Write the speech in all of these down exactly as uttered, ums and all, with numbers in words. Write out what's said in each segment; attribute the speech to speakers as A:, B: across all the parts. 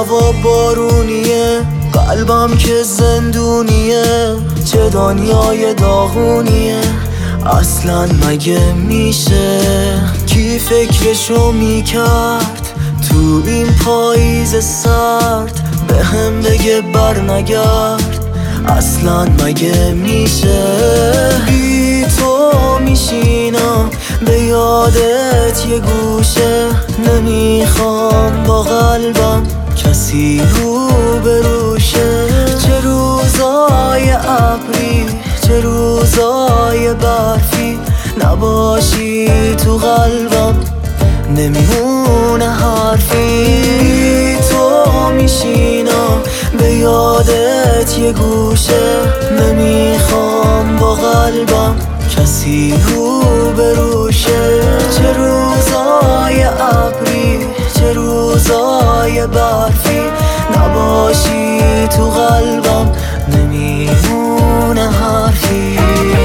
A: هوا بارونیه، قلبم که زندونیه، چه دنیای داغونیه. اصلا مگه میشه کی فکرشو میکرد تو این پاییز سرد به هم بگه بر نگرد؟ اصلا مگه میشه بی تو میشینم به یادت یه گوشه، نمیخوام با قلبم کسی رو بروشه. چه روزای ابری، چه روزای برفی، نباشی تو قلبم نمیمونه حرفی. بی تو میشینم به یادت یه گوشه، نمیخوام با قلبم کسی رو بروشه. چه روزای ابری، چه روزای برفی، نباشی تو قلبم نمیمونه حرفی.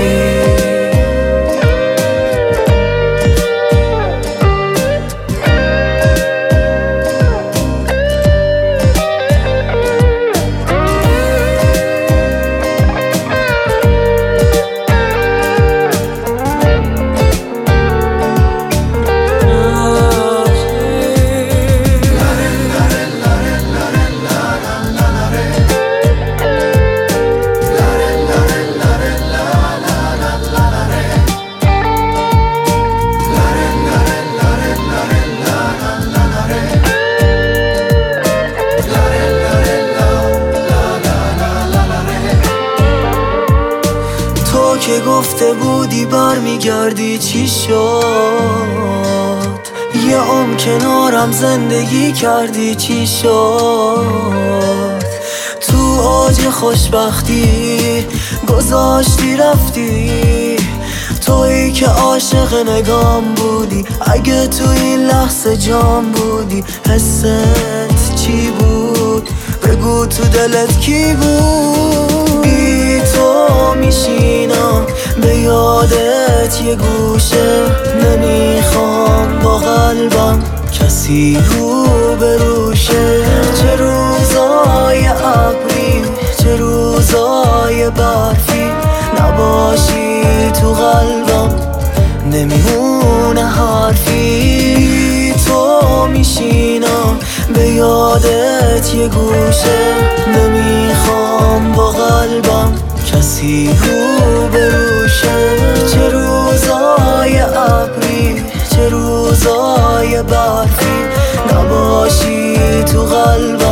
A: که گفته بودی برمیگردی چی شد؟ یه عمر کنارم زندگی کردی چی شد؟ تو اوج خوشبختی گذاشتی رفتی، تویی که عاشق نگام بودی. اگه تو این لحظه جام بودی حست چی بود؟ بگو تو دلت کی بود؟ بی تو میشینم به یادت یه گوشه، نمیخوام با قلبم کسی رو بروشه. چه روزای ابری، چه روزای برفی، نباشی تو قلبم نمیمونه حرفی. بی تو میشینم به یادت یه گوشه، نمیخوام با قلبم کسی رو بروشه. چه روزای ابری، چه روزای برفی، نباشی تو قلبم